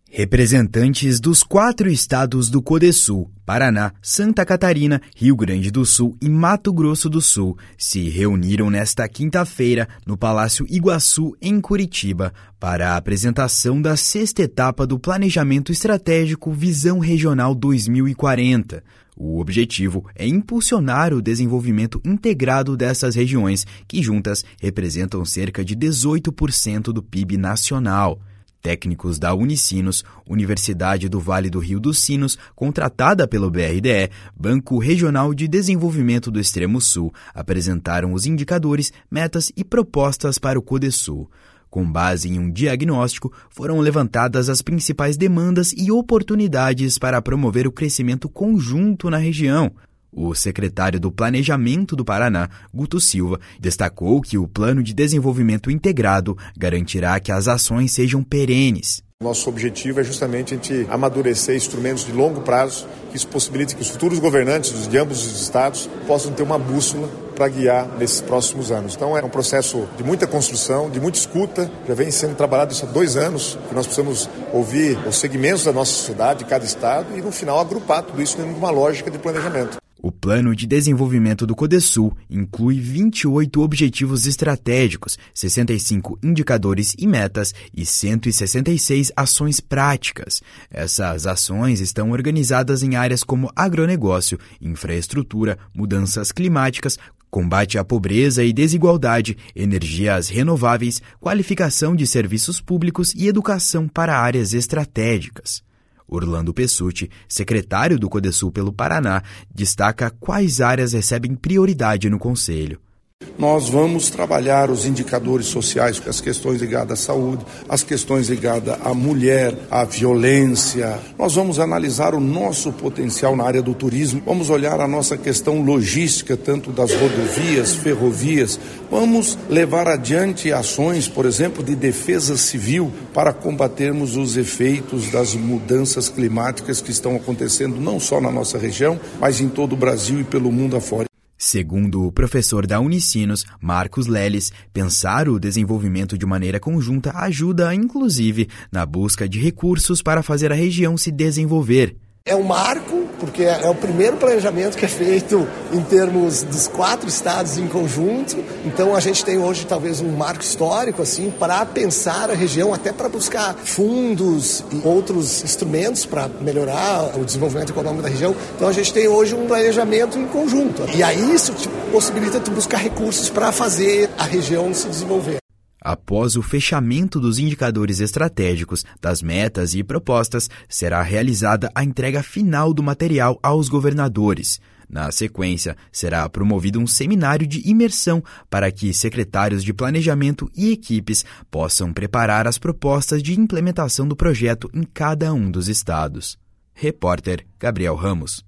Representantes dos 4 estados do Codesul, Paraná, Santa Catarina, Rio Grande do Sul e Mato Grosso do Sul, se reuniram nesta quinta-feira no Palácio Iguaçu, em Curitiba, para a apresentação da 6ª etapa do Planejamento Estratégico Visão Regional 2040. O objetivo é impulsionar o desenvolvimento integrado dessas regiões, que juntas representam cerca de 18% do PIB nacional. Técnicos da Unicinos, Universidade do Vale do Rio dos Sinos, contratada pelo BRDE, Banco Regional de Desenvolvimento do Extremo Sul, apresentaram os indicadores, metas e propostas para o Codesul. Com base em um diagnóstico, foram levantadas as principais demandas e oportunidades para promover o crescimento conjunto na região. O secretário do Planejamento do Paraná, Guto Silva, destacou que o Plano de Desenvolvimento Integrado garantirá que as ações sejam perenes. Nosso objetivo é justamente a gente amadurecer instrumentos de longo prazo, que isso possibilite que os futuros governantes de ambos os estados possam ter uma bússola para guiar nesses próximos anos. Então é um processo de muita construção, de muita escuta, já vem sendo trabalhado isso há 2 anos, que nós precisamos ouvir os segmentos da nossa sociedade, de cada estado, e no final agrupar tudo isso dentro de uma lógica de planejamento. O Plano de Desenvolvimento do Codesul inclui 28 objetivos estratégicos, 65 indicadores e metas e 166 ações práticas. Essas ações estão organizadas em áreas como agronegócio, infraestrutura, mudanças climáticas, combate à pobreza e desigualdade, energias renováveis, qualificação de serviços públicos e educação para áreas estratégicas. Orlando Pessutti, secretário do Codesul pelo Paraná, destaca quais áreas recebem prioridade no Conselho. Nós vamos trabalhar os indicadores sociais, as questões ligadas à saúde, as questões ligadas à mulher, à violência. Nós vamos analisar o nosso potencial na área do turismo, vamos olhar a nossa questão logística, tanto das rodovias, ferrovias. Vamos levar adiante ações, por exemplo, de defesa civil para combatermos os efeitos das mudanças climáticas que estão acontecendo não só na nossa região, mas em todo o Brasil e pelo mundo afora. Segundo o professor da Unicinos, Marcos Leles, pensar o desenvolvimento de maneira conjunta ajuda, inclusive, na busca de recursos para fazer a região se desenvolver. É um marco, porque é o primeiro planejamento que é feito em termos dos 4 estados em conjunto. Então a gente tem hoje talvez um marco histórico assim para pensar a região, até para buscar fundos e outros instrumentos para melhorar o desenvolvimento econômico da região. Então a gente tem hoje um planejamento em conjunto. E aí isso te possibilita tu buscar recursos para fazer a região se desenvolver. Após o fechamento dos indicadores estratégicos, das metas e propostas, será realizada a entrega final do material aos governadores. Na sequência, será promovido um seminário de imersão para que secretários de planejamento e equipes possam preparar as propostas de implementação do projeto em cada um dos estados. Repórter Gabriel Ramos.